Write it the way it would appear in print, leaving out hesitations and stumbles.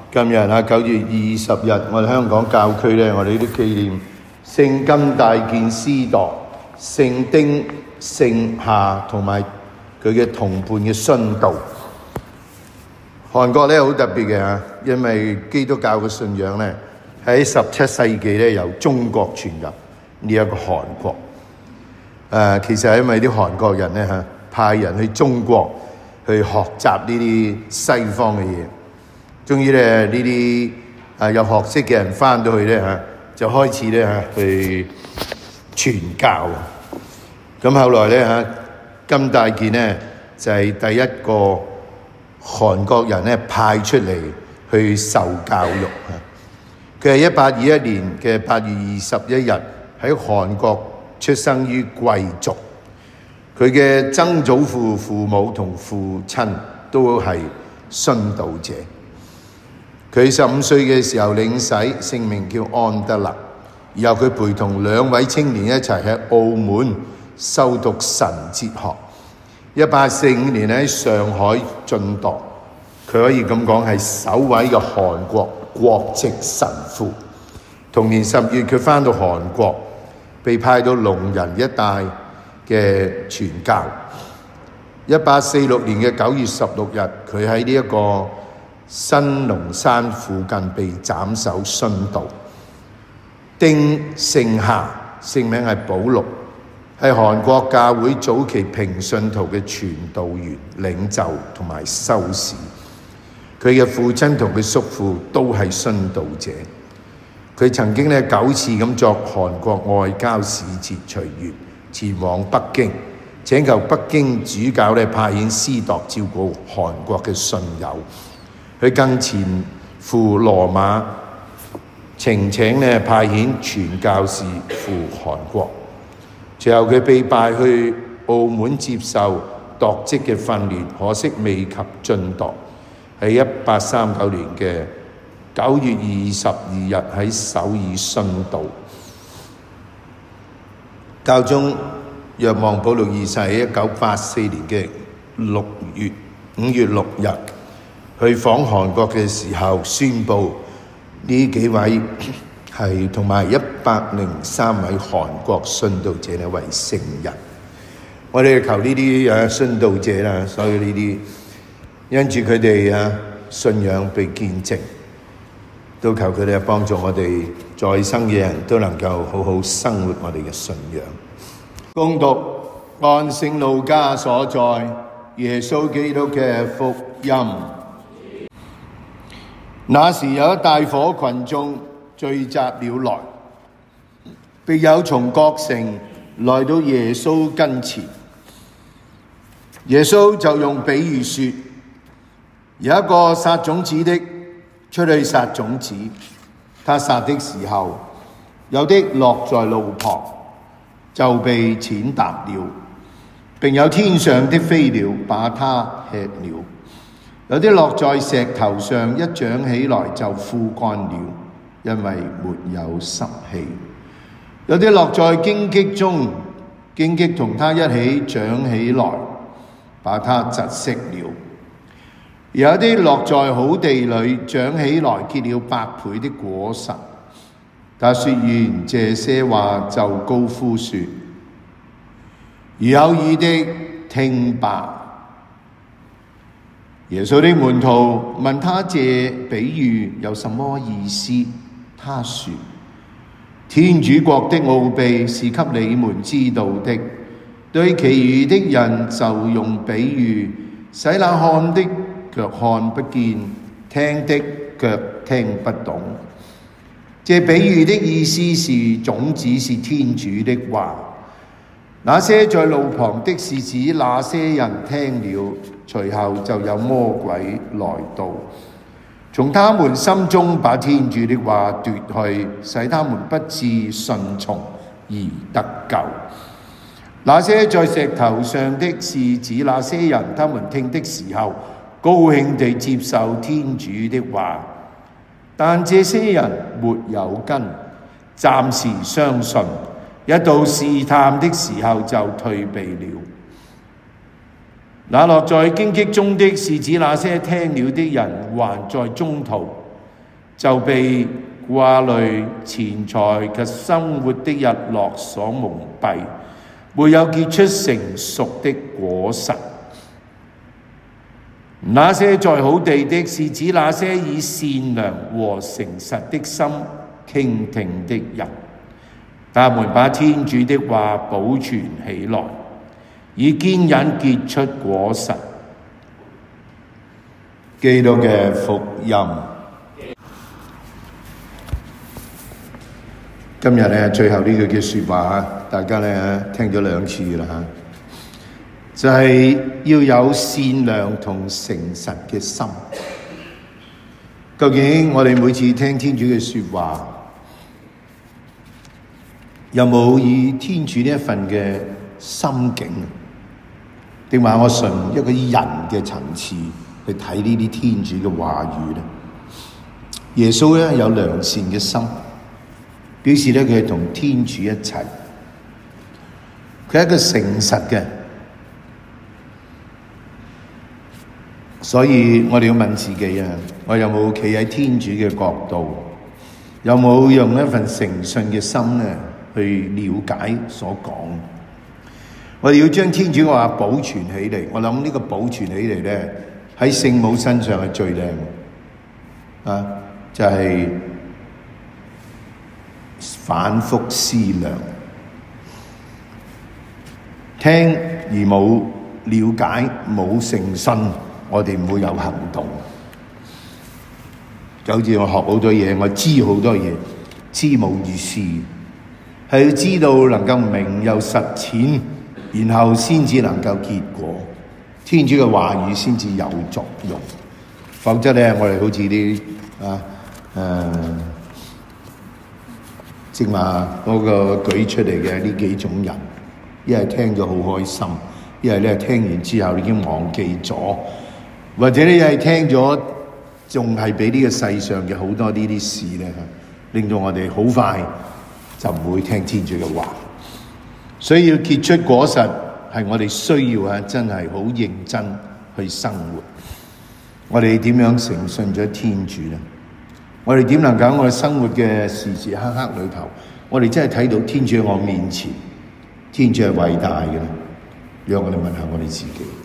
今日9月20日，我哋香港教區咧，我哋都紀念聖金大建司鐸、聖丁、聖夏同埋佢嘅同伴嘅殉道。韓國咧好特別嘅嚇，因為基督教嘅信仰咧喺17世紀咧由中國傳入呢一個韓國。其實係因為啲韓國人咧嚇派人去中國去學習呢啲西方嘅嘢。終於咧呢啲有學識嘅人翻到去咧嚇，就開始咧嚇去傳教。咁後來咧嚇金大建咧就係第一個韓國人咧派出嚟去受教育嚇。佢係1821年嘅8月21日喺韓國出生於貴族。佢嘅曾祖父、父母同父親都係殉道者。佢15歲嘅時候領洗，姓名叫安德勒。然後佢陪同2位青年一齊喺澳門修讀神哲學。1845年喺上海晉鐸，佢可以咁講係首位嘅韓國國籍神父。同年10月，佢返到韓國，被派到聾人一帶嘅傳教。1846年嘅9月16日，佢喺呢一個新龍山附近被斬首殉道。丁聖夏，姓名係保祿，係韓國教會早期平信徒嘅傳道員、領袖同埋修士。佢嘅父親同佢叔父都係殉道者。佢曾經9次咁作韓國外交使節隨員，前往北京，請求北京主教派遣司鐸照顧韓國嘅信友。佢更前赴羅馬，請派遣傳教士赴韓國。隨後佢被派去澳門接受鐸職嘅訓練，可惜未及晉鐸。喺1839年嘅9月22日喺首爾殉道。教宗若望保祿二世喺1984年嘅5月6日去訪韓國嘅時候，宣布呢幾位係同埋103位韓國殉道者為聖人。我哋求呢啲殉道者啦，所以呢啲因住佢哋信仰被見證，都求佢哋幫助我哋在生嘅人都能夠好好生活我哋嘅信仰。恭讀按聖路加所載耶穌基督嘅福音。那時有一大伙群眾聚集了來，必有從各城來到耶穌跟前。耶穌就用比喻說，有一個撒種子的出去撒種子，他撒的時候，有的落在路旁，就被踐踏了，並有天上的飛鳥把它吃了。有啲落在石頭上，一長起來就枯乾了，因為沒有濕氣。有啲落在荊棘中，荊棘同它一起長起來，把它窒息了。有啲落在好地裏，長起來結了100倍的果實。他說完這些話，就高呼說：如有耳的聽吧。耶穌的門徒問他這比喻有什麼意思？他說：天主國的奧秘是給你們知道的，對其餘的人就用比喻，使那看的卻看不見，聽的卻聽不懂。這比喻的意思是，種子是天主的話。那些在路旁的是指那些人聽了，隨後就有魔鬼來到，從他們心中把天主的話奪去，使他們不致順從而得救。那些在石頭上的是指那些人，他們聽的時候高興地接受天主的話，但這些人沒有根，暫時相信，一到試探的時候就退避了。那落在荊棘中的是指那些聽了的人還在中途， 就被掛慮錢財及生活的日落所蒙蔽，沒有結出成熟的果實。那些在好地的，是指那些以善良和誠實的心傾聽的人，他們把天主的話保存起來，以堅忍結出果實。 基督嘅福音。今日咧最後呢句嘅説話，大家咧聽咗2次啦嚇，就係要有善良同誠實嘅心。究竟我哋每次聽天主嘅説話，有冇以天主呢一份嘅心境，定話我純一個人嘅層次去睇呢啲天主嘅話語咧？耶穌咧有良善嘅心，表示咧佢係同天主一齊，佢係一個誠實嘅，所以我哋要問自己啊，我有冇企喺天主嘅角度，有冇用一份誠信嘅心咧去了解所講？我哋要將天主嘅話保存起嚟。我諗呢個保存起嚟咧，喺聖母身上係最靚啊！就係反覆思量，聽而冇了解，冇誠信，我哋唔會有行動。就好似我學好多嘢，我知好多嘢，知冇意思，係要知道能夠明又實踐，然後先至能夠結果。天主嘅話語先至有作用，否則咧，我哋好似啲正話嗰個舉出嚟嘅呢幾種人，一係聽咗好開心，一係咧聽完之後已經忘記咗，或者你係聽咗仲係俾呢個世上嘅好多呢啲事咧，令到我哋好快就唔會聽天主嘅話。所以要結出果實，係我哋需要真係好認真去生活。我哋點樣誠信咗天主呢？我哋點能夠喺我哋生活嘅時時刻刻裏頭，我哋真係睇到天主喺我面前，天主係偉大嘅呢？讓我哋問下我哋自己。